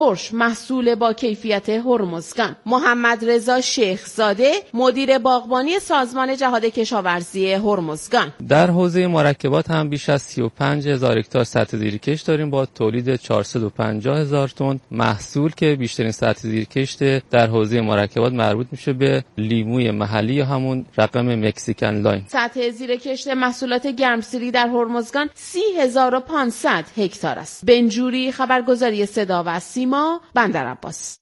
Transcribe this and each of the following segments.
ترش محصول با کیفیت هرمزگان. محمد رضا شیخزاده مدیر باغبانی سازمان جهاد کشاورزی هرمزگان. در حوزه مرکبات هم بیش از 35,000 هکتار سطح زیرکشت داریم با تولید 450,000 تن محصول که بیشترین سطح زیرکشت در حوزه مرکبات مربوط میشه به لیموی محلی یا همون رقم مکزیکن لاین. سطح زیرکشت محصولات گرمسیری در هرمزگان 30,500 هکتار است. بنجوری، خبرگزاری صدا و سیما، بندرعباس.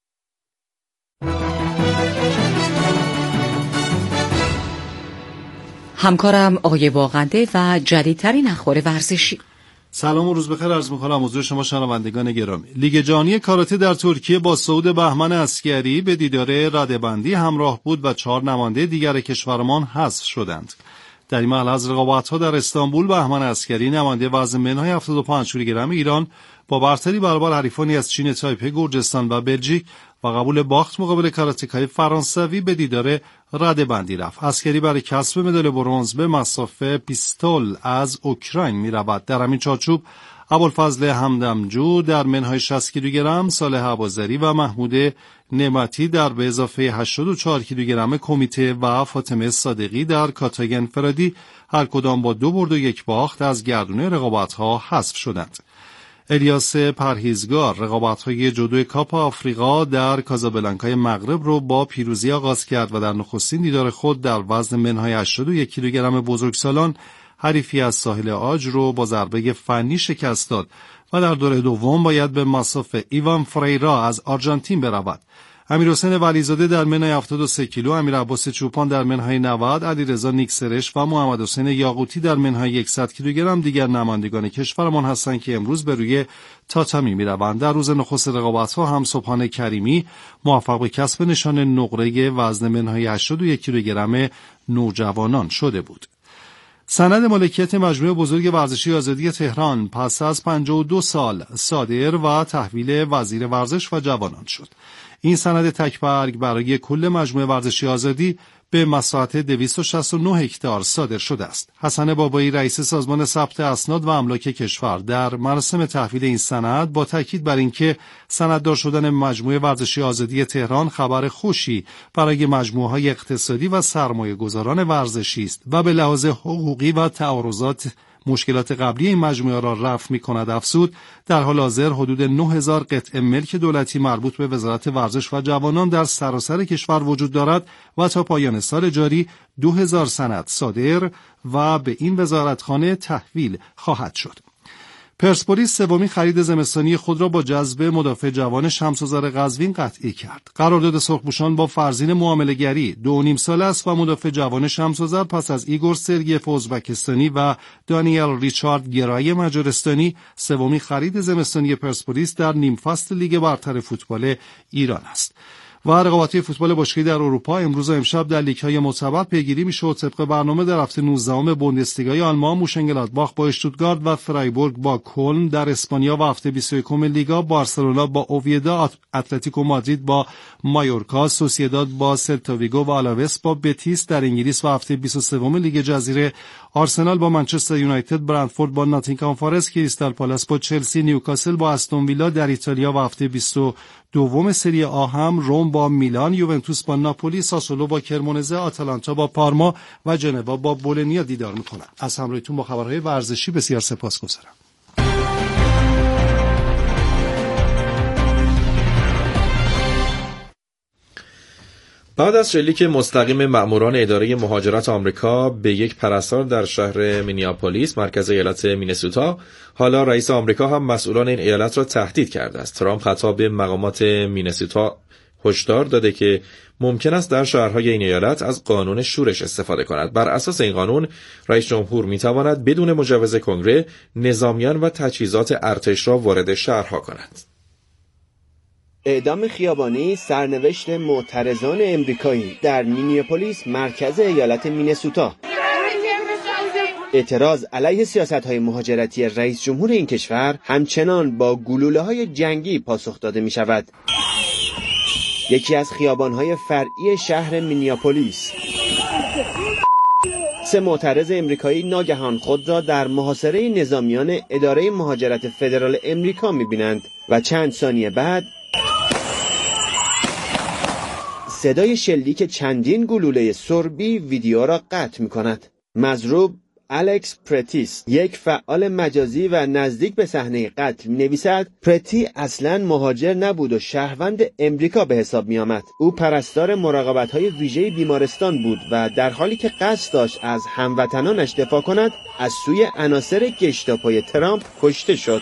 همکارم آقای واغنده و جدیدترین اخبار ورزشی. سلام و روز بخیر عرض می‌کنم حضور شما شنوندگان گرامی. لیگ جهانی کاراته در ترکیه با صعود بهمن عسکری به دیدار رده‌بندی همراه بود و 4 نماینده دیگر کشورمان حذف شدند. در این مرحله از رقابت‌ها در استانبول بهمن عسکری نماینده وزن منهای 75 کیلوگرم ایران با برتری برابر حریفانی از چین تایپه، گرجستان و بلژیک و قبول باخت مقابل کاراتکای فرانسوی به دیدار رده‌بندی رفت. عسکری برای کسب مدال برنز به مسافه پیستول از اوکراین می‌رود. در همین چارچوب ابوالفضل همدمجو در منهای 60 کیلوگرم، صالح ابوذری و محمود نعمتی در به اضافه 84 کیلوگرم کمیته و فاطمه صادقی در کاتای انفرادی هر کدام با 2 برد و 1 باخت از گردونه رقابت‌ها حذف شدند. الیاس پرهیزگار رقابت‌های جودو کاپ آفریقا در کازابلانکای مغرب رو با پیروزی آغاز کرد و در نخستین دیدار خود در وزن منهای 81 کیلوگرم بزرگسالان حریفی از ساحل آج رو با ضربه فنی شکست داد و در دور دوم باید به مصاف ایوان فریرا از آرژانتین برود. امیرحسین ولیزاده در منهای 73 کیلو، امیرعباس چوپان در منهای 90، علیرضا نیکسرش و محمد حسین یاقوتی در منهای 100 کیلوگرم دیگر نمایندگان کشورمان هستند که امروز به روی تاتامی می‌روند. در روز نخست رقابت‌ها هم سبحان کریمی موفق به کسب نشان نقره وزن منهای 81 کیلوگرم نوجوانان شده بود. سند مالکیت مجموعه بزرگ ورزشی آزادی تهران پس از 52 سال صادر و تحویل وزیر ورزش و جوانان شد. این سند تکبرگ برای کل مجموعه ورزشی آزادی به مساحت 269 هکتار صادر شده است. حسن بابایی رئیس سازمان ثبت اسناد و املاک کشور در مراسم تحویل این سند با تاکید بر اینکه سنددار شدن مجموعه ورزشی آزادی تهران خبر خوشی برای مجموعه‌های اقتصادی و سرمایه‌گذاران ورزشی است و به لحاظ حقوقی و تعارضات مشکلات قبلی این مجموعه را رفع می‌کند. افزود در حال حاضر حدود 9000 قطعه ملک دولتی مربوط به وزارت ورزش و جوانان در سراسر کشور وجود دارد و تا پایان سال جاری 2000 سند صادر و به این وزارتخانه تحویل خواهد شد. پرسپولیس سومین خرید زمستانی خود را با جذب مدافع جوان شمس‌آذر قزوین قطعی کرد. قرارداد سرخپوشان با فرزین معامله‌گری 2.5 ساله است و مدافع جوان شمس‌آذر پس از ایگور سرگیف ازبکستانی و دانیل ریچارد گرای مجارستانی سومین خرید زمستانی پرسپولیس در نیم فصل لیگ برتر فوتبال ایران است. و رقابت‌های فوتبال باشگاهی در اروپا امروز و امشب در لیگ‌های معتبر پیگیری می‌شد. طبق برنامه در هفته 19 بوندسلیگای آلمان موشنگلادباخ با اشتوتگارت و فرایبورگ با کلن، در اسپانیا و هفته 21 لیگا بارسلونا با اوویدا، اتلتیکو مادرید با مایورکا، سوسییداد با سلتا ویگو و آلاوس با بتیس. در انگلیس و هفته 23 لیگ جزیره آرسنال با منچستر یونایتد، برنتفورد با ناتینگهام فارست، کریستال پالاس با چلسی، نیوکاسل با استون ویلا. در ایتالیا و هفته 22 سری آ هم روم با میلان، یوونتوس با ناپولی، ساسولو با کرمونزه، آتالانتا با پارما و ژنوا با بولونیا دیدار می‌کنند. از همراهیتون با خبرهای ورزشی بسیار سپاسگزارم. بعد از شلیک مستقیم مأموران اداره مهاجرت آمریکا به یک پرستار در شهر مینیاپولیس مرکز ایالت مینسوتا، حالا رئیس آمریکا هم مسئولان این ایالت را تهدید کرده است. ترامپ خطاب به مقامات مینسوتا هشدار داده که ممکن است در شهرهای این ایالت از قانون شورش استفاده کند. بر اساس این قانون رئیس جمهور میتواند بدون مجوز کنگره نظامیان و تجهیزات ارتش را وارد شهرها کند. اعدام خیابانی سرنوشت معترضان امریکایی در مینیاپولیس مرکز ایالت مینسوتا. اعتراض علیه سیاست‌های مهاجرتی رئیس جمهور این کشور همچنان با گلوله‌های جنگی پاسخ داده می‌شود. یکی از خیابان‌های فرعی شهر مینیاپولیس، 3 معترض امریکایی ناگهان خود را در محاصره نظامیان اداره مهاجرت فدرال امریکا می‌بینند و چند ثانیه بعد صدای شلیک چندین گلوله سربی ویدیو را قطع می‌کند. مضروب الکس پرتیس، یک فعال مجازی و نزدیک به صحنه قتل، می‌نویسد پرتی اصلاً مهاجر نبود و شهروند امریکا به حساب می‌آمد. او پرستار مراقبت‌های ویژه بیمارستان بود و در حالی که قصد داشت از هموطنانش دفاع کند، از سوی عناصر گشتاپوی ترامپ کشته شد.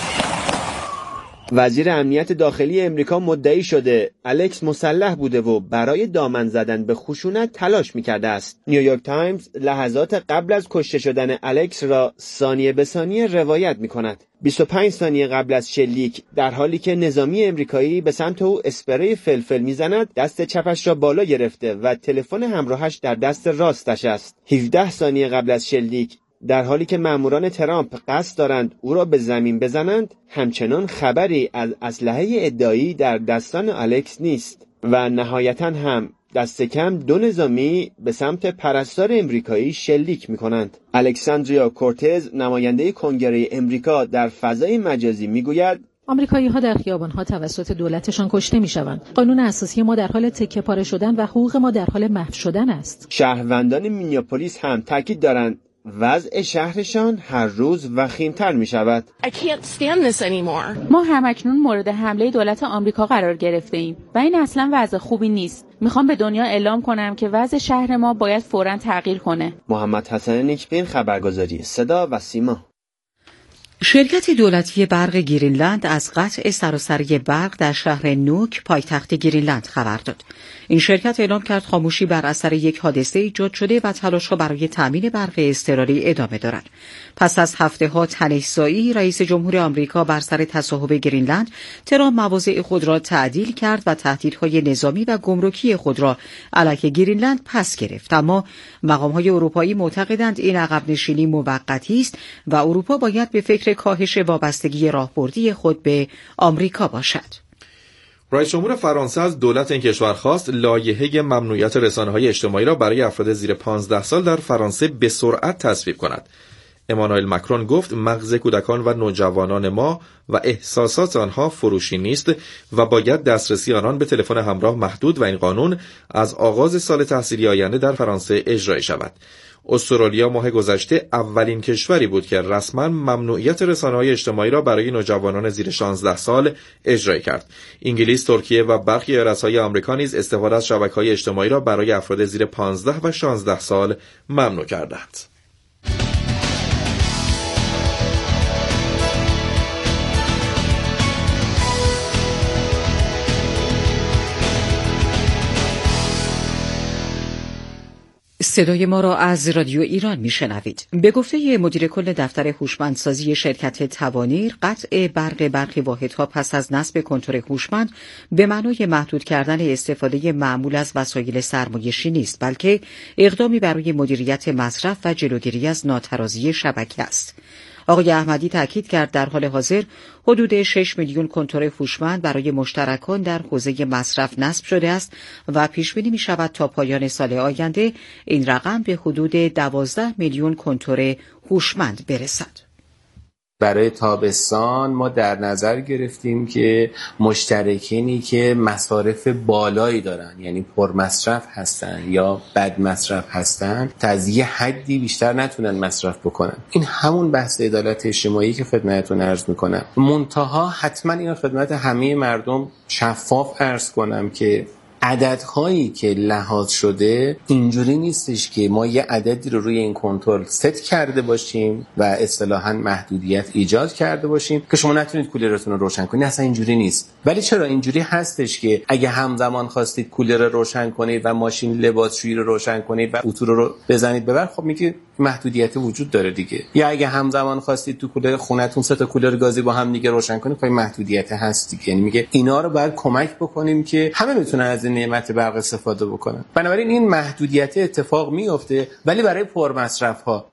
وزیر امنیت داخلی امریکا مدعی شده الکس مسلح بوده و برای دامن زدن به خشونت تلاش می‌کرده است. نیویورک تایمز لحظات قبل از کشته شدن الکس را ثانیه به ثانیه روایت می‌کند. 25 ثانیه قبل از شلیک، در حالی که نظامی امریکایی به سمت او اسپری فلفل می‌زند، دست چپش را بالا گرفته و تلفن همراهش در دست راستش است. 17 ثانیه قبل از شلیک، در حالی که ماموران ترامپ قصد دارند او را به زمین بزنند، همچنان خبری از اسلحه ادعایی در دستان الکس نیست و نهایتاً هم دست کم 2 نظامی به سمت پرستار امریکایی شلیک می‌کنند. الکساندریا کورتز، نماینده کنگره امریکا در فضای مجازی، می‌گوید آمریکایی‌ها در خیابان‌ها توسط دولتشان کشته می‌شوند. قانون اساسی ما در حال تکه‌پاره شدن و حقوق ما در حال محو شدن است. شهروندان مینیاپولیس هم تاکید دارند وضع شهرشان هر روز وخیم‌تر می‌شود. ما همکنون مورد حمله دولت آمریکا قرار گرفته‌ایم و این اصلا وضع خوبی نیست. میخوام به دنیا اعلام کنم که وضع شهر ما باید فوراً تغییر کنه. محمد حسن نیکبین، خبرگزاری صدا و سیما. شرکت دولتی برق گرینلند از قطع سراسری برق در شهر نوک پایتخت گرینلند خبر داد. این شرکت اعلام کرد خاموشی بر اثر یک حادثه ایجاد شده و تلاش‌ها برای تامین برق اضطراری ادامه دارد. پس از هفته‌ها تنش‌زایی، رئیس جمهور آمریکا بر سر تصاحب گرینلند، ترامپ مواضع خود را تعدیل کرد و تهدیدهای نظامی و گمرکی خود را علیه گرینلند پس گرفت. اما مقام‌های اروپایی معتقدند این عقب نشینی موقتی است و اروپا باید به فکر کاهش وابستگی راهبردی خود به آمریکا باشد. رئیس جمهور فرانسه از دولت این کشور خواست لایحه ممنوعیت رسانه‌های اجتماعی را برای افراد زیر 15 سال در فرانسه به سرعت تصویب کند. امانوئل مکرون گفت مغز کودکان و نوجوانان ما و احساسات آنها فروشی نیست و باید دسترسی آنان به تلفن همراه محدود و این قانون از آغاز سال تحصیلی آینده در فرانسه اجرایی شود. استرالیا ماه گذشته اولین کشوری بود که رسما ممنوعیت رسانه‌های اجتماعی را برای نوجوانان زیر 16 سال اجرا کرد. انگلیس، ترکیه و برخی ایالت‌های آمریکا نیز استفاده از شبکه‌های اجتماعی را برای افراد زیر 15 و 16 سال ممنوع کردند. صدای ما را از رادیو ایران میشنوید. به گفته مدیر کل دفتر هوشمندسازی شرکت توانیر، قطع برق برخی واحدها پس از نصب کنتور هوشمند به معنای محدود کردن استفاده معمول از وسایل سرمایشی نیست، بلکه اقدامی برای مدیریت مصرف و جلوگیری از ناترازی شبکه است. آقای احمدی تاکید کرد در حال حاضر حدود 6 میلیون کنتور هوشمند برای مشترکان در حوزه مصرف نصب شده است و پیش بینی می شود تا پایان سال آینده این رقم به حدود 12 میلیون کنتور هوشمند برسد. برای تابستان ما در نظر گرفتیم که مشترکینی که مصارف بالایی دارن، یعنی پرمصرف هستن یا بد مصرف هستن، تا از یه حدی بیشتر نتونن مصرف بکنن. این همون بحث عدالت اجتماعی که خدمتتون عرض میکنم. منتها حتما اینو خدمت همه مردم شفاف عرض کنم که عددهایی که لحاظ شده اینجوری نیستش که ما یه عددی رو روی این کنترل ست کرده باشیم و اصطلاحاً محدودیت ایجاد کرده باشیم که شما نتونید کولرتون رو روشن کنید. اصلا اینجوری نیست. ولی چرا اینجوری هستش که اگه همزمان خواستید کولر رو روشن کنید و ماشین لباسشویی رو روشن کنید و اتو رو بزنید ببر، خب میگه محدودیت وجود داره دیگه. یا اگه همزمان خواستید تو کولر خونتون 3 تا کولر گازی با هم دیگه روشن کنید، خب محدودیت هست دیگه. یعنی میگه اینا رو باید کمک بکنیم که همه بتونن از این نعمت برق استفاده بکنن. بنابراین این محدودیت اتفاق میفته، ولی برای پرمصرف‌ها.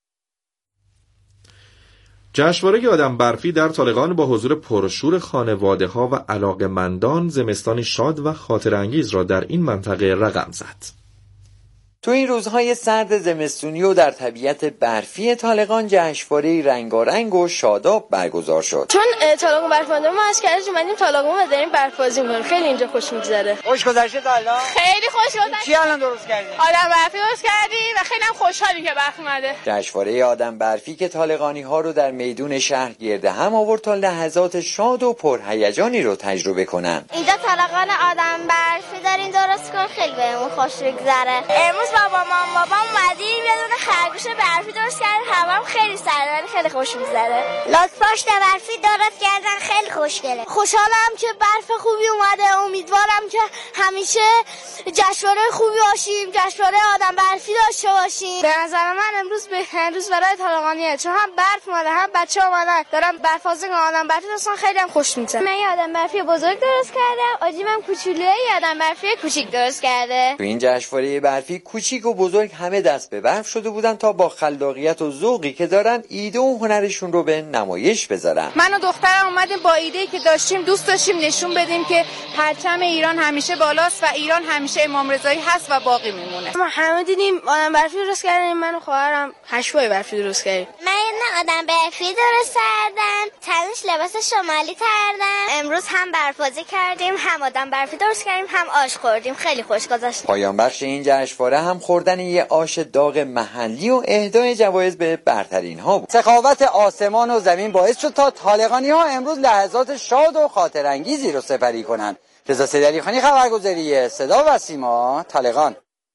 جشنواره آدم برفی در طالقان با حضور پرشور خانواده‌ها و علاقه‌مندان زمستانی شاد و خاطره‌انگیز را در این منطقه رقم زد. تو این روزهای سرد زمستونی و در طبیعت برفی طالقان جشنواره‌ای رنگارنگ و شاداب برگزار شد. چون طالقان برف‌بندی ما از کرج اومدیم طالقان و داریم برف‌بازی می‌کنیم. خیلی اینجا خوش می‌گذره. خوش گذشته تا الان؟ خیلی خوش گذشته. چی الان درست کردید؟ آدم برفی درست کردیم و خیلی هم خوشحالیم که برف اومده. جشنواره آدم برفی که طالقانی‌ها رو در میدون شهر گرد هم آورد تا لحظات شاد و پرهیجانی رو تجربه کنن. اینجا طالقان آدم برفی دارین درست کن، خیلی بهمون خوش می‌گذره. امروز بابام اومدیم یه دونه خرگوش برفی درست کردن، هوام خیلی سرد ولی خیلی خوش می‌گذره. لاک پشت برفی درست کردن، خیلی خوشگله. خوشحالم که برف خوبی اومده، امیدوارم که همیشه جشنواره خوبی باشیم، جشنواره آدم برفی داشته باشیم. به نظر من امروز بهترین روز برای طالقانیه، چون هم برف اومده هم بچه‌ها اومدن دارن برف‌بازی کنن، آدم برفی دوستان خیلی هم خوش می‌گذره. من یه آدم برفی بزرگ درست کردم، آجیمم کوچولویه، یه آدم برفی کوچیک درست کرده. تو این جشنواره برفی کوچیک و بزرگ همه دست به برف شده بودن تا با خلاقیت و ذوقی که دارن ایده و هنرشون رو به نمایش بذارن. من و دخترم اومدیم با ایده‌ای که داشتیم دوست داشتیم نشون بدیم که پرچم ایران همیشه بالاست و ایران همیشه امام رضایی هست و باقی میمونه. ما همه دیدیم آدم برفی درست کردیم، من و خواهرم حشوای برفی درست کردیم. من یه آدم برفی درست کردم، تنش لباس شمالی کردم. امروز هم برف‌بازی کردیم، هم آدم برفی درست کردیم، هم آش خوردیم. خیلی خوش گذشت. پایان بخش این جشنواره هم خوردن یه آش داغ محلی و اهدای جوایز به برترین ها بود. سخاوت آسمان و زمین باعث شد تا طالقانی ها امروز لحظات شاد و خاطر انگیزی رو سپری کنند. رضا سیدعلیخانی، خبرگزاری صدا و سیما، طالقان.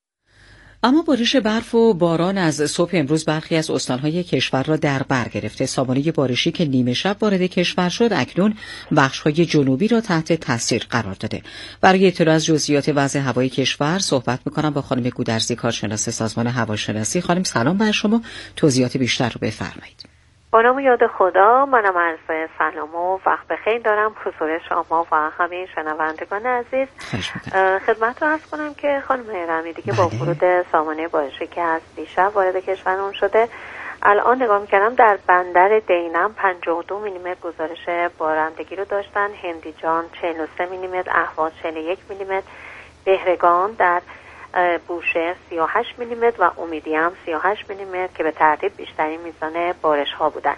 اما بارش برف و باران از صبح امروز برخی از استانهای کشور را در بر گرفته. سامانه بارشی که نیمه شب وارد کشور شد اکنون بخش‌های جنوبی را تحت تاثیر قرار داده. برای اطلاع از جزئیات وضع هوای کشور صحبت می‌کنم با خانم گودرزی، کارشناس سازمان هواشناسی. خانم سلام بر شما، توضیحات بیشتر رو بفرمایید. با نام یاد خدا، منم عرض سلام و وقت بخیر دارم حضور شما و همه شنوندگان عزیز. خدمت رو عرض کنم که خانم رمیدی که با ورود سامانه بارشی که از دیشب وارد کشورمون شده، الان نگاه می‌کردم در بندر دینم 52 میلیمتر گزارش بارندگی رو داشتن، هندیجان 43 میلیمتر، اهواز 41 میلیمتر، بهرگان در بوشهر 38 میلیمتر و امیدی هم 38 میلیمتر که به ترتیب بیشترین میزان بارش ها بودن.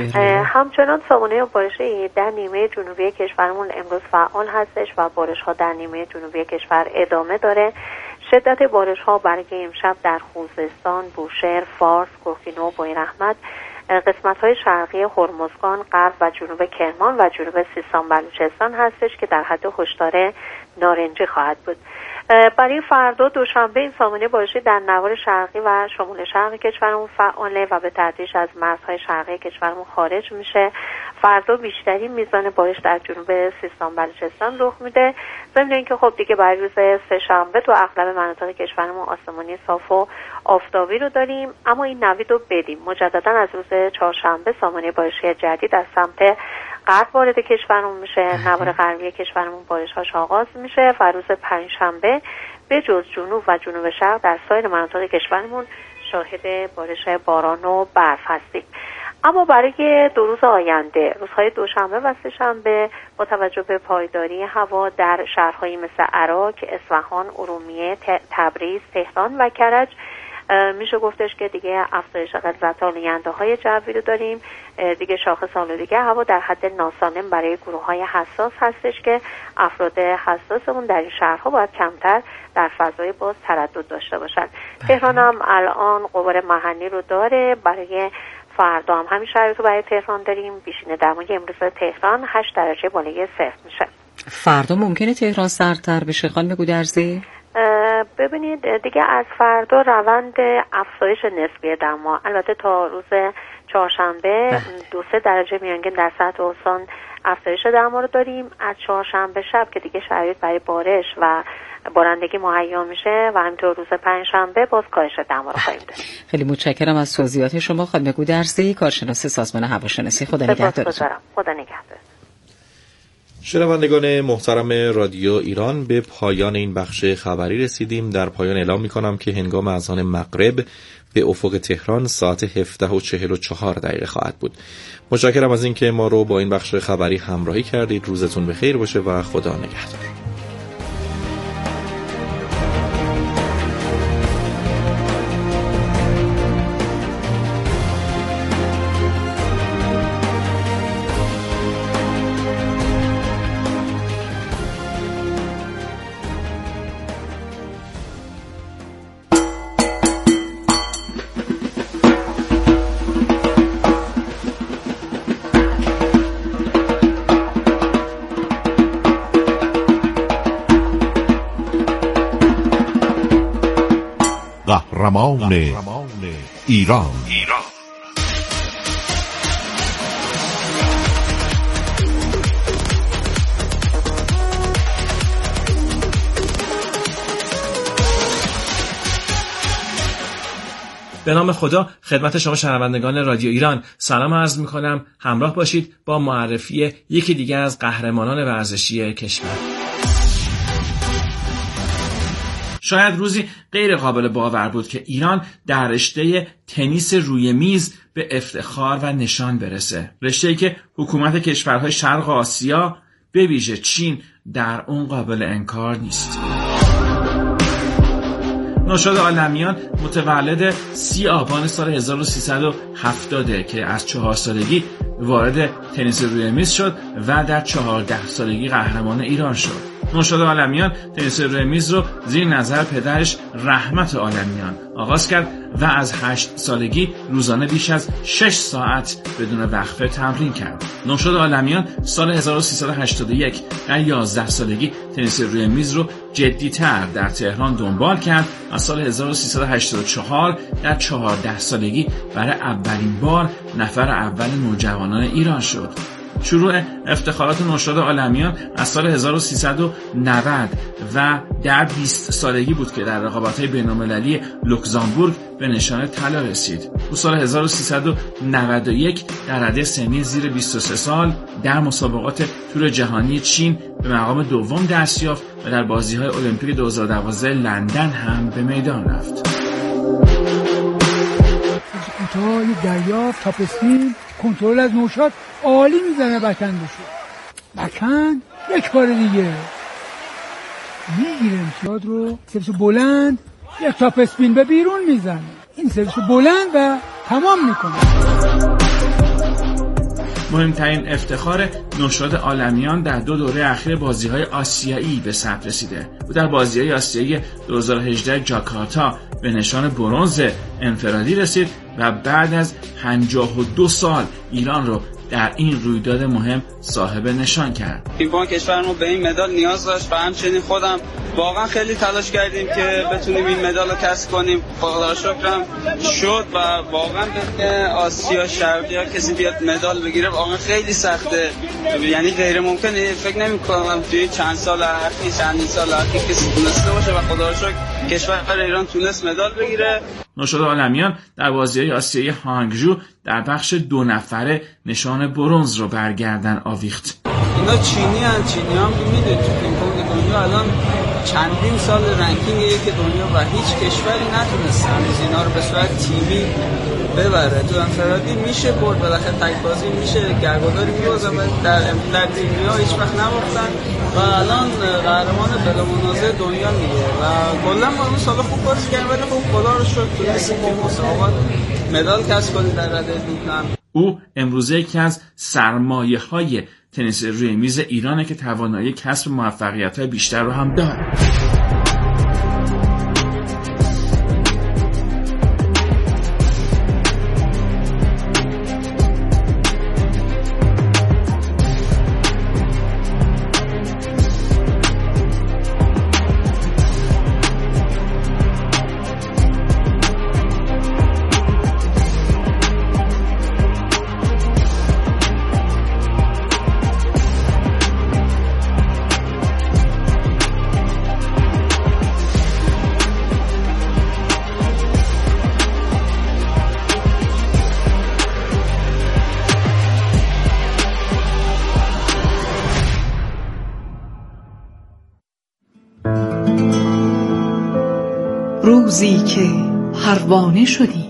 همچنان سامانه بارشی در نیمه جنوبی کشورمون امروز فعال هستش و بارش ها در نیمه جنوبی کشور ادامه داره. شدت بارش ها برای امشب در خوزستان، بوشهر، فارس، کوهگینو، بویراحمد، قسمت های شرقی هرمزگان، غرب و جنوب کرمان و جنوب سیستان بلوچستان هستش که در حد هشدار نارنجی خواهد بود. برای فردا دوشنبه این سامانه بارشی در نوار شرقی و شمال شرقی کشورمون فعاله و به تدریج از مرزهای شرقی کشورمون خارج میشه. فردا بیشترین میزان بارش در جنوب سیستان بلوچستان رخ میده. ضمن اینکه خب دیگه برای روز سه‌شنبه تو اغلب مناطق کشورمون آسمانی صاف و آفتابی رو داریم، اما این نوید رو بدیم. مجددا از روز چهارشنبه سامانه بارشی جدید از سمت غرب وارد کشورمون میشه. نوار غربی کشورمون بارش‌هاش آغاز میشه و روز پنجشنبه به جز جنوب و جنوب شرق در سایر مناطق کشورمون شاهد بارش باران و برف هستیم. اما برای 2 روز آینده، روزهای دوشنبه و سه‌شنبه، با توجه به پایداری هوا در شهرهایی مثل عراق، اصفهان، ارومیه، تبریز، تهران و کرج میشه گفتش که دیگه افزایش غلظت آلوده‌های جوی رو داریم. دیگه شاخص آلودگی هوا در حد ناسالم برای گروه‌های حساس هستش که افراد حساسمون در این شهرها باید کمتر در فضای باز تردد داشته باشن. تهران هم الان غبار محلی رو داره. برای فردا هم همین شرایط رو برای تهران داریم. بیشینه دمای امروز تهران 8 درجه بالای صفر میشه. فردا ممکنه تهران سردتر بشه خانم گودرزی؟ ببینید دیگه از فردا روند افزایش نسبی دما، البته تا روز چهارشنبه 2-3 درجه میانگین در سطح استان افزایش دما رو داریم. از چهارشنبه شب که دیگه شرایط برای بارش و بارندگی مهیا میشه و همینطور روز پنجشنبه باز کاهش دما رو خواهیم داشت. خیلی متشکرم از توضیحات شما خانم گودرزی، کارشناس سازمان هواشناسی. خدا نگهدارتون. خدا نگهدار. شنوندگان محترم رادیو ایران، به پایان این بخش خبری رسیدیم. در پایان اعلام می‌کنم که هنگام اذان مغرب به افق تهران ساعت 17:44 خواهد بود. متشکرم از اینکه ما رو با این بخش خبری همراهی کردید. روزتون بخیر باشه و خدا نگهدار. قهرمان ایران. به نام خدا خدمت شما شنوندگان رادیو ایران سلام عرض می‌کنم. همراه باشید با معرفی یکی دیگر از قهرمانان ورزشی کشور. شاید روزی غیر قابل باور بود که ایران در رشته تنیس روی میز به افتخار و نشان برسه. رشته‌ای که حکومت کشورهای شرق آسیا به ویژه چین در اون قابل انکار نیست. نوشاد عالمیان متولد 30 آبان سال 1370 که از 4 سالگی وارد تنیس روی میز شد و در 14 سالگی قهرمان ایران شد. نوشاد عالمیان تنیس روی میز رو زیر نظر پدرش رحمت عالمیان آغاز کرد و از 8 سالگی روزانه بیش از 6 ساعت بدون وقفه تمرین کرد. نوشاد عالمیان سال 1381 در 11 سالگی تنیس روی میز رو جدی‌تر در تهران دنبال کرد و سال 1384 در 14 سالگی برای اولین بار نفر اول نوجوانان ایران شد. شروع افتخارات نوشاد عالمیان از سال 1390 و در 20 سالگی بود که در رقابت‌های بین‌المللی لوکزامبورگ به نشان طلا رسید. او سال 1391 در رده سنی زیر 23 سال در مسابقات تور جهانی چین به مقام دوم دست یافت و در بازی‌های المپیک 2012 لندن هم به میدان رفت. کوتاه دریافت تاپ اسپین کنترل از نوشاد عالی میزنه بکندشو. بکند یک بار دیگه میگیره امتیاز رو، سرویس بلند یک تاپ اسپین به بیرون میزنه. این سرویس بلند و تمام میکنه. مهمترین افتخار نوشاد عالمیان در 2 دوره اخیر بازی‌های آسیایی به ثبت رسیده. او در بازی‌های آسیایی 2018 جاکارتا به نشان برنز انفرادی رسید و بعد از 52 سال ایران رو در این رویداد مهم صاحب نشان کرد. تیم کشورمون به این مدال نیاز داشت و همچنین خودم واقعا خیلی تلاش کردیم که بتونیم این مدال رو کسب کنیم. خدا شکرم شد و واقعا به آسیا شرقی کسی بیاد مدال بگیره واقعا خیلی سخته، یعنی غیر ممکنه. فکر نمی‌کنم توی چند سال اخیر کسی تونسته باشه و خدا شکر کشور ایران تونست مدال بگیره. نوشاد عالمیان در بازی‌های آسیایی هانگجو در بخش 2 نفره نشان برنز رو بر گردن آویخت. اینا چینی‌ها هم می‌دونید تو پینگ دنیا الان چندین سال رنکینگ یک دنیا و هیچ کشوری نتونسته هنوز اینا رو به صورت تیمی ببره. تو انفرادی میشه برد، بالاخره تک بازی میشه گرگوداری می‌بازه و در تیمی‌ها هیچ وقت نباختن و الان قهرمان بلا منازع دنیا میگه و کلا ما اون سال خوب بازی کردن ولی خب خدا رو شکر تونستیم که مسابقات مدال کسب کنیم در رده دوم. او امروزه یکی از سرمایه‌های تنیس روی میز ایرانه که توانایی کسب موفقیت‌های بیشتر رو هم داره. روزی که پروانه شدی.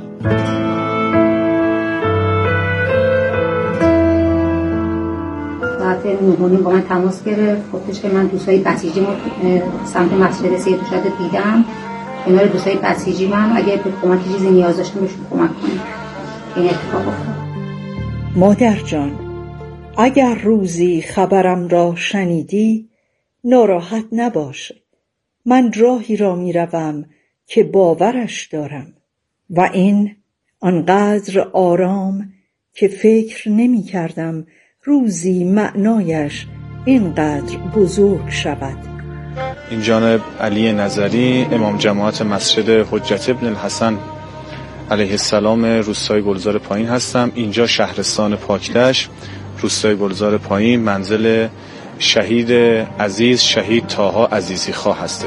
ساعت 9:30 با من تماس گرفت، گفتش که من دوستای بسیجی سمت مسجد سید رشاد دیدم، کنار دوستای بسیجی من اگه به کمک چیزی نیاز داشتم بهشون کمک کنم. این اتفاق افتاد. مادر جان، اگر روزی خبرم را شنیدی ناراحت نباش. من راهی را میروم که باورش دارم و این آنقدر آرام که فکر نمی کردم روزی معنایش اینقدر بزرگ شود. این جانب علی نظری امام جماعت مسجد حجت ابن الحسن علیه السلام روستای گلزار پایین هستم. اینجا شهرستان پاکدشت، روستای گلزار پایین، منزل شهید عزیز شهید طاها عزیزی خواه هسته.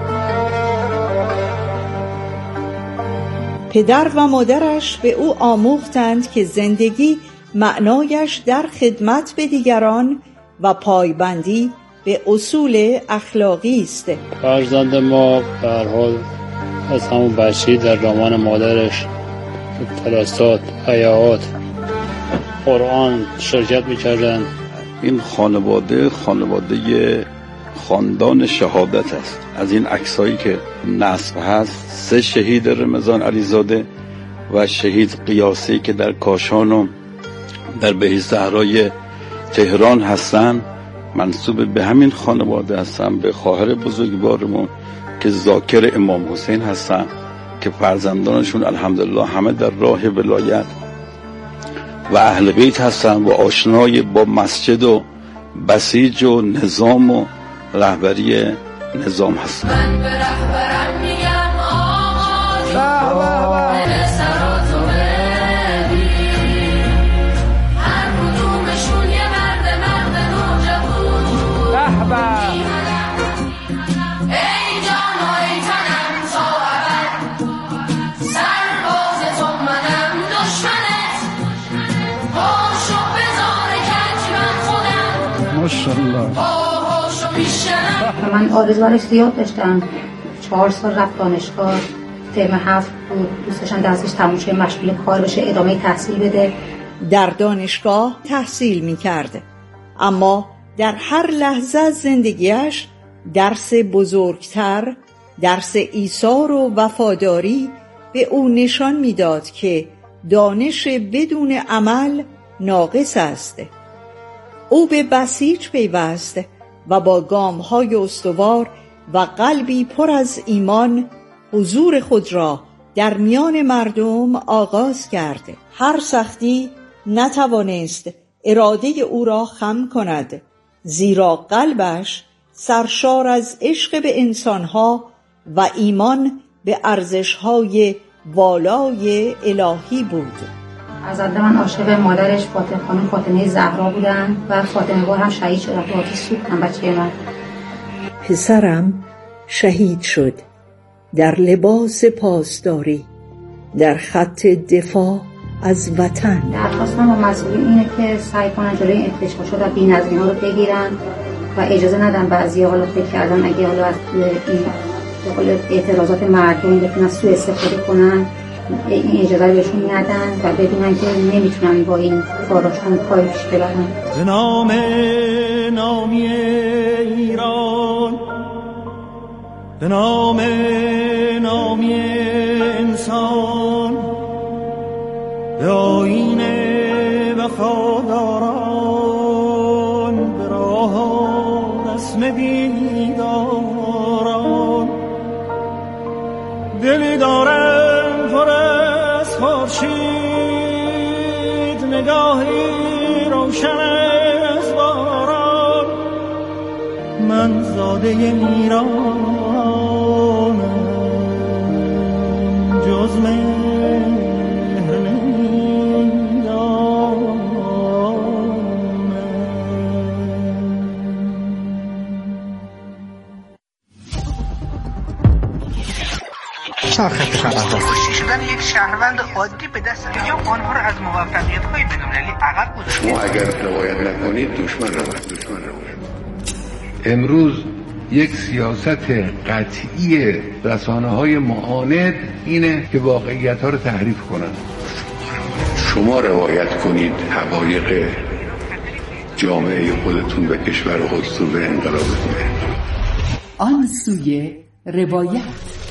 پدر و مادرش به او آموختند که زندگی معنایش در خدمت به دیگران و پایبندی به اصول اخلاقی است. فرزند ما به هر حال از همون بچگی در دامان مادرش کلاسات، حیات، قرآن شرکت می‌کردند. این خانواده خاندان شهادت است. از این عکسایی که نصب هست 3 شهید رمضان علیزاده و شهید قیاسی که در کاشان و در بهشت‌صحرای تهران هستن منسوب به همین خانواده هستن، به خواهر بزرگوارمون که ذاکر امام حسین هستن که فرزندانشون الحمدلله همه در راه ولایت و اهل بیت هستن و آشنای با مسجد و بسیج و نظام و رهبری نظام هستن. من به رهبرم میگم آقا به سرات و ببین، هر کدومشون یه مرد نوجوون. ای جان و ای تنم تا ابد، سرباز تو منم دشمنت، پاشو بذار کج من خودم ماشاءالله. من آرزوارش زیاد داشتم. 4 سال رفت دانشگاه، ترم 7 بود، دوست داشتن درسش تموم شه مشغول کار بشه، ادامه تحصیل بده. در دانشگاه تحصیل می‌کرد، اما در هر لحظه از زندگیش درس بزرگتر، درس ایثار و وفاداری به او نشان می‌داد که دانش بدون عمل ناقص است. او به بسیج پیوست و با گام‌های استوار و قلبی پر از ایمان حضور خود را در میان مردم آغاز کرد. هر سختی نتوانست اراده او را خم کند، زیرا قلبش سرشار از عشق به انسانها و ایمان به ارزش‌های والای الهی بود. از من عاشق مادرش خانم فاطمه زهرا بودن و فاطمه وار هم شهید شد. تو آتش سوختن بچه من. پسرم شهید شد در لباس پاسداری در خط دفاع از وطن. درخواستم با مسئولین اینه که سعی کنن جلوی انتشار و بی‌نظمی‌ها رو بگیرن و اجازه ندن بعضی‌ها حالا فکر کردن اگه حالا از این اعتراضات مردم بتونن سوء استفاده کنن، این اجازه رو بهشون ندن و بدونن که نمیتونن با این کاراشون پای پیش ببرن. به نام نامی ایران، به نام نامی انسان، به آیین وفاداران، به راه رسم دیداران، دلی دارم پر از خورشید، نگاهی روشن از باران، من زاده ایرانم جز مهر نمیدانم. خط خبر شدن یک شهروند عادی به دست یا آنها را از موفقیت‌های بین‌المللی عقب گذاشته. شما اگر روایت نکنید دشمن روایت. امروز یک سیاست قطعی رسانه‌های معاند اینه که واقعیت‌ها رو تحریف کنن. شما روایت کنید حقایق جامعه خودتون و کشور خودتون به انقلابتون. آن سوی روایت.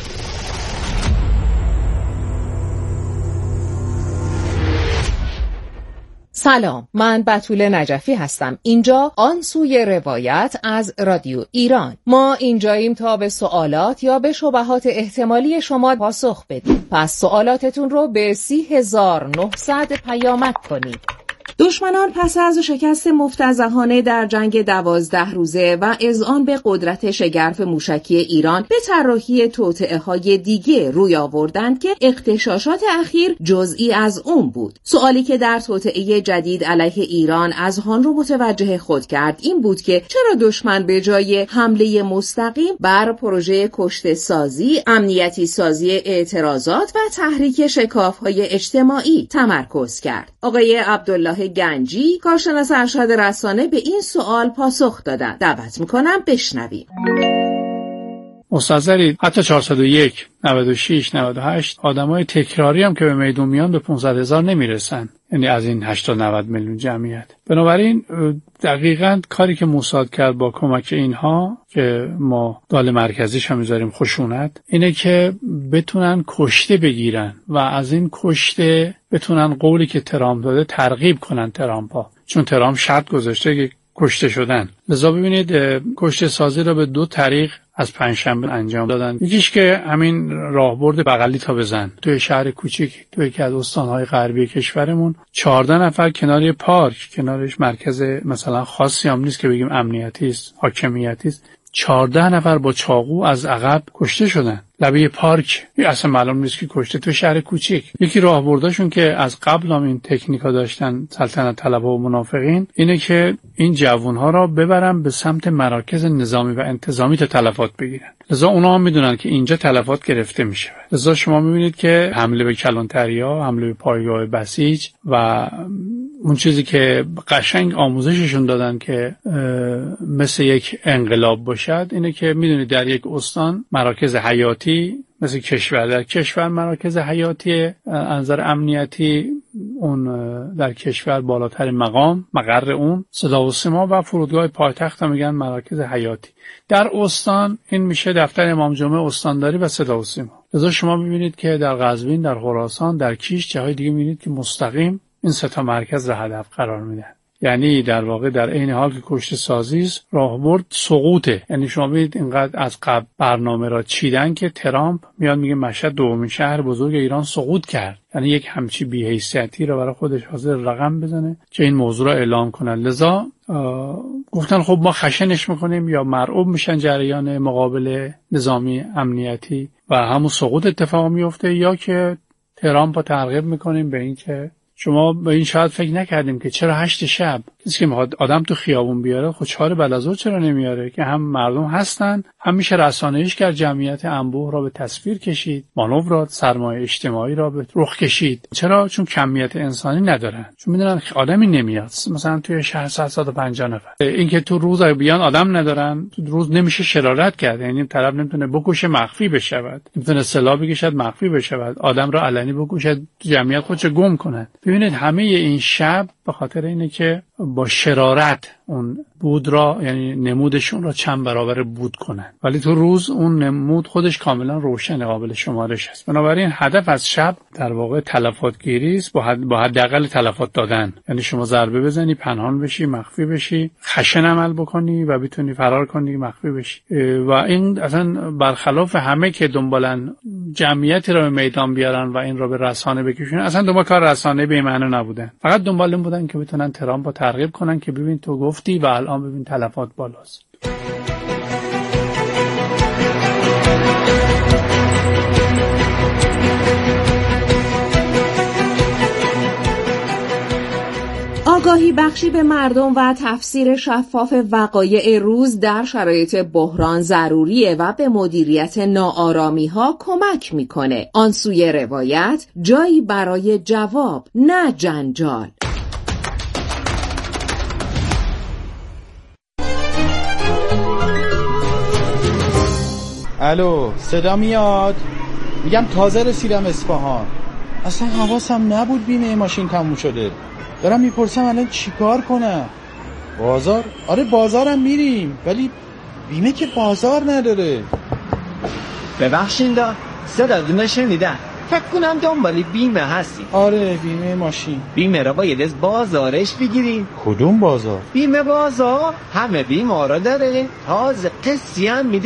سلام، من بتول نجفی هستم. اینجا آن سوی روایت از رادیو ایران. ما اینجاییم تا به سوالات یا به شبهات احتمالی شما پاسخ بدیم. پس سوالاتتون رو به 30900 پیامک کنید. دشمنان پس از شکست مفتضحانه در جنگ 12 روزه و اذعان به قدرت شگرف موشکی ایران به طراحی توطئه‌های دیگه روی آوردند که اغتشاشات اخیر جزئی از اون بود. سوالی که در توطئه جدید علیه ایران اذهان رو متوجه خود کرد این بود که چرا دشمن به جای حمله مستقیم بر پروژه کشته سازی، امنیتی سازی اعتراضات و تحریک شکاف‌های اجتماعی تمرکز کرد. آقای عبدالله گنجی، کارشناس ارشد رسانه، به این سوال پاسخ دادند. دعوت میکنم بشنویم. مستحضرید حتی 401 96 98 آدمای تکراری هم که به میدون میان به 500,000 نمیرسن، یعنی از این 80 90 میلیون جمعیت. بنابراین دقیقاً کاری که موساد کرد با کمک اینها که ما دال مرکزیش هم میذاریم خشونت، اینه که بتونن کشته بگیرن و از این کشته بتونن قولی که ترامپ داده ترغیب کنن ترامپا، چون ترامپ شرط گذاشته که کشته شدن. لذا ببینید کشته سازی را به 2 طریق از پنجشنبه انجام دادن. یکیش که همین راهبرد بغلی تا بزن توی شهر کوچیک توی یکی از استان‌های غربی کشورمون 14 نفر کنار پارک، کنارش مرکز مثلا خاصی هم نیست که بگیم امنیتی است، حاکمیتی است، 14 نفر با چاقو از عقب کشته شدن لبه پارک. اصلا معلوم نیست که کشته تو شهر کوچیک. یکی راهبرداشون که از قبل هم این تکنیکا داشتن سلطنت طلبها و منافقین، اینه که این جوانها را ببرن به سمت مراکز نظامی و انتظامی تا تلفات بگیرن. لذا اونا هم میدونن که اینجا تلفات گرفته میشه. لذا شما میبینید که حمله به کلانتریا، حمله به پایگاه بسیج و اون چیزی که قشنگ آموزششون دادن که مثل یک انقلاب باشد، اینه که میدونید در یک استان مراکز حیاتی مثل کشور، در کشور مراکز حیاتی انظر امنیتی اون در کشور بالاتر مقام مقر اون صدا و سیما و فرودگاه پایتخت هم میگن مراکز حیاتی. در استان این میشه دفتر امام جمعه استانداری و صدا و سیما. لذا شما میبینید که در قزوین، در خراسان، در کیش، جاهای دیگه میبینید که مستقیم این 3 مرکز را هدف قرار میدن. یعنی در واقع در عین حال که کشته سازی است، راهبرد سقوطه. یعنی شما ببینید اینقدر از قبل برنامه را چیدن که ترامپ میاد میگه مشهد دومین شهر بزرگ ایران سقوط کرد. یعنی یک همچی بی‌حیثیتی را برای خودش حاضر رقم بزنه که این موضوع را اعلام کنن. لذا گفتن خب ما خشنش میکنیم، یا مرعوب میشن جریان مقابل نظامی امنیتی و همون سقوط اتفاق میفته، یا که ترامپ رو ترغیب میکنیم به این که شما به این شاید فکر نکردیم که چرا 8 شب کسی که میخواد آدم تو خیابون بیاره خود 4 بعد از ظهر چرا نمیاره، که هم مردم هستن، هم میشه رسانه‌ایش کرد، جمعیت انبوه را به تصویر کشید، مانورات سرمایه اجتماعی را به رخ کشید. چرا؟ چون کمیت انسانی ندارن، چون میدونن آدمی نمیاد. مثلا توی شهر 150 نفر، اینکه تو روز بیان آدم ندارن، تو روز نمیشه شرارت کرد. یعنی طرف نمیتونه بکشه مخفی بشود، نمیتونه سلاح بکشد مخفی بشود، آدم را علنی بکشد جمعیت خودش گم کنه. ببینید همه این شب به خاطر اینه که با شرارت اون بود را، یعنی نمودشون را چند برابر بود کنن، ولی تو روز اون نمود خودش کاملا روشن، قابل شمارش است. بنابراین هدف از شب در واقع تلفات گیری است، با حداقل تلفات دادن. یعنی شما ضربه بزنی، پنهان بشی، مخفی بشی، خشن عمل بکنی و بتونی فرار کنی، مخفی بشی. و این اصلا برخلاف همه که دنبالن جمعیتی را به میدان بیارن و این را به رسانه بکشونن، اصلا دنبال کار رسانه به معنی نبودن، فقط دنبال این بودن که بتونن ترامپ رو ترغیب کنن که ببین تو گفتی و الان ببین تلفات بالاست. آگاهی بخشی به مردم و تفسیر شفاف وقایع روز در شرایط بحران ضروریه و به مدیریت ناآرامی‌ها کمک میکنه. آن سوی روایت جایی برای جواب، نه جنجال. الو، صدا میاد؟ میگم تازه رسیدم اصفهان، اصلا حواسم نبود بیمه ماشین تموم شده. دارم میپرسم الان چیکار کنم؟ بازار؟ آره بازارم میریم، ولی بیمه که بازار نداره. ببخشید صدا شنیدم، فکر کنم دنبال بیمه هستی. آره بیمه ماشین. بیمه را باید از بازارش بگیریم. کدوم بازار؟ بیمه بازار همه بیمه را داره، تازه قسطی هم میده.